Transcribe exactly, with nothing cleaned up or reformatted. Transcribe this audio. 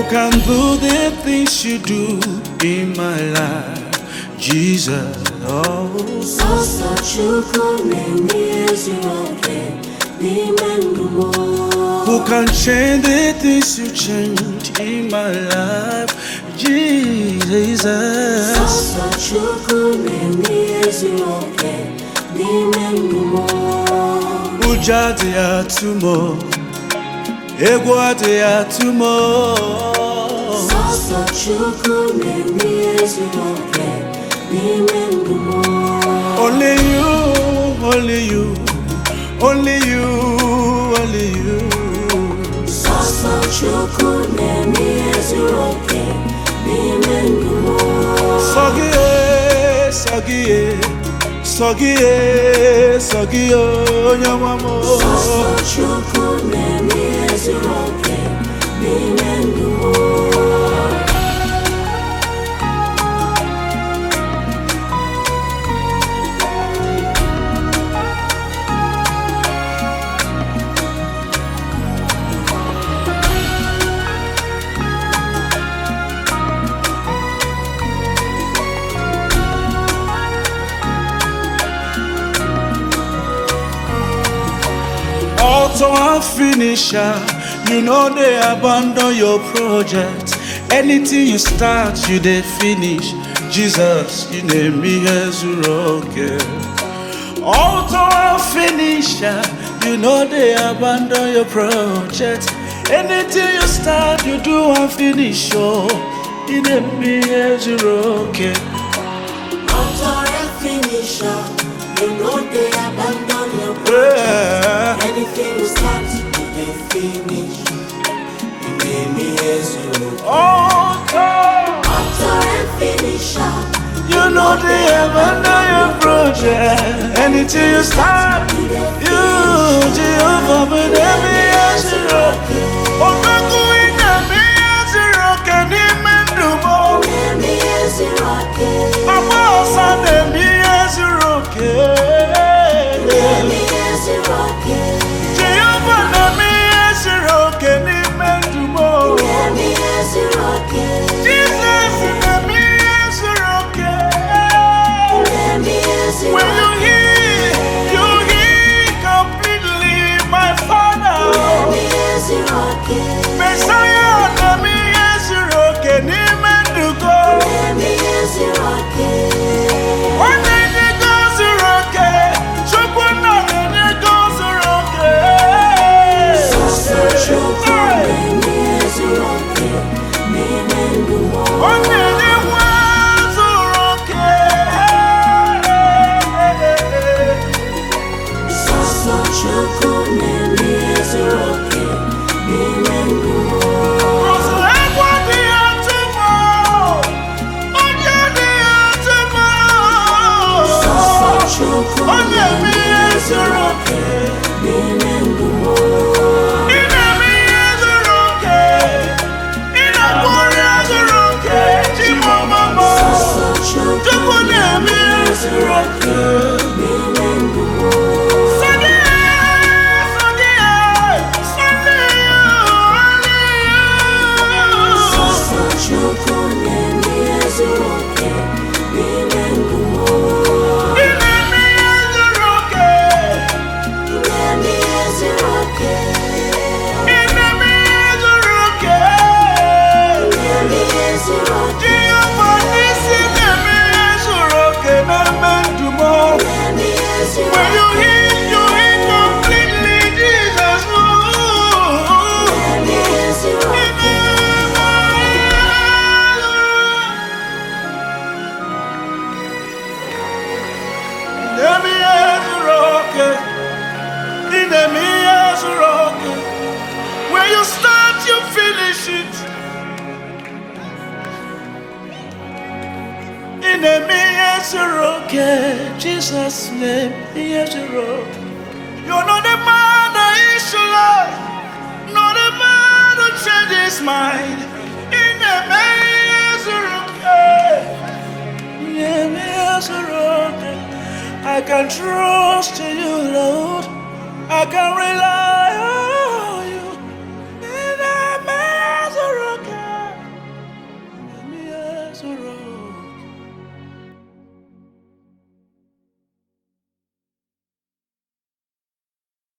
can do the things you do in my life, Jesus. Oh, Sasa chukunemi eziroke nimendumo. who can change the things you change in my life, Jesus. Sasa chukunemi eziroke nimendumo. Ujade atumo, egwade atumo. Sasa chukunemi eziroke nimendumo. Only you, only you, only you, only you. Sasa chukunemi eziroke nimendumo. Sogie, sogie, sogie, sogie, onyamamo. Sasa chukunemi eziroke nimendumo. Author and finisher, you know they abandon your project. Anything you start, you they finish. Jesus, you name me as rocket. Author and finisher, you know they abandon your project. Anything you start, you do and finish. Oh, you name me as rocket. Author and finisher, you know they abandon your project. Yeah. Anything you start, you they finish. You name me as you. Author, Author and finisher, you know they abandon your project. Anything you start, you they you Jehovah, but every as a rock. Oh, no, going to be as a rock and him and do more. name me as you rocket. I'm also name me as a rock. Name me as you rocket. Jehovah, name me as a rock and him and do more. Name me as you rocket. Jesus, name me as a rock. Name me as you When you rocket. hear, you hear completely, my Father. Name me as you rocket. Messiah, name me as a rock and him and do go. Name me as you rocket. One day they goes to rocket, Chukwana and they goes to rocket. Sasa chukunemi eziroke nimendumo. One day they want to rocket. Sasa chukunemi eziroke nimendumo. Cause like what they are tomorrow, what they are tomorrow. Sasa One day me chukunemi as a rocket, nimendumo. in a me as a rocket, in a boy as a rocket, Chimamama. Sasa Chukwana me chukunemi as a rocket. nimendumo. Sasa chukunemi eziroke nimendumo. Name me as you rocket. Name me as you rocket. Name me as you rocket. When you hear, you hear completely, Jesus. Name me as you Let me as a rocket, let me as a rocket. When you start, you finish it. In the me as a rocket, Jesus' name, me as a rocket. You're not a man that is your life, not a man who changes his mind. In the me as a rocket, yeah, me as a rocket. I can trust in you, Lord. I can rely